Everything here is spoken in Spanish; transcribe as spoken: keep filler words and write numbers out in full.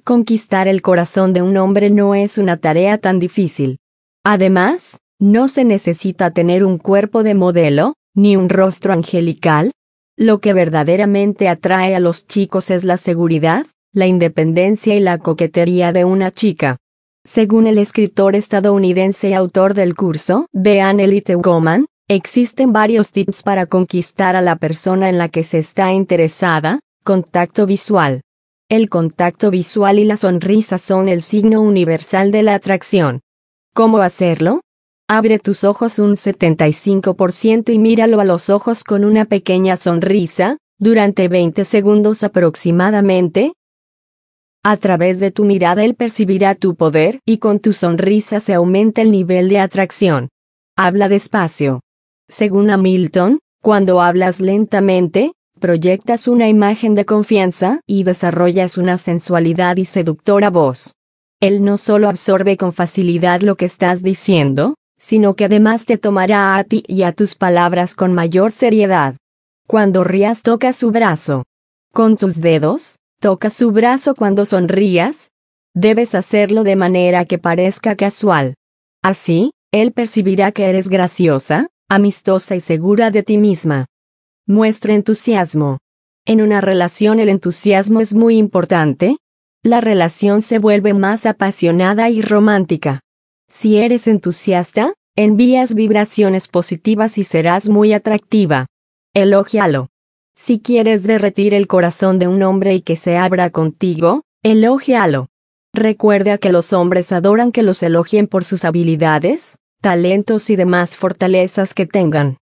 Conquistar el corazón de un hombre no es una tarea tan difícil. Además, no se necesita tener un cuerpo de modelo, ni un rostro angelical. Lo que verdaderamente atrae a los chicos es la seguridad, la independencia y la coquetería de una chica. Según el escritor estadounidense y autor del curso The Elite Woman, existen varios tips para conquistar a la persona en la que se está interesada. Contacto visual. El contacto visual y la sonrisa son el signo universal de la atracción. ¿Cómo hacerlo? Abre tus ojos un setenta y cinco por ciento y míralo a los ojos con una pequeña sonrisa, durante veinte segundos aproximadamente. A través de tu mirada él percibirá tu poder y con tu sonrisa se aumenta el nivel de atracción. Habla despacio. Según Hamilton, cuando hablas lentamente, proyectas una imagen de confianza y desarrollas una sensualidad y seductora voz. Él no solo absorbe con facilidad lo que estás diciendo, sino que además te tomará a ti y a tus palabras con mayor seriedad. Cuando rías toca su brazo. Con tus dedos, toca su brazo cuando sonrías. Debes hacerlo de manera que parezca casual. Así, él percibirá que eres graciosa, amistosa y segura de ti misma. Muestra entusiasmo. En una relación el entusiasmo es muy importante. La relación se vuelve más apasionada y romántica. Si eres entusiasta, envías vibraciones positivas y serás muy atractiva. Elógialo. Si quieres derretir el corazón de un hombre y que se abra contigo, elógialo. Recuerda que los hombres adoran que los elogien por sus habilidades, talentos y demás fortalezas que tengan.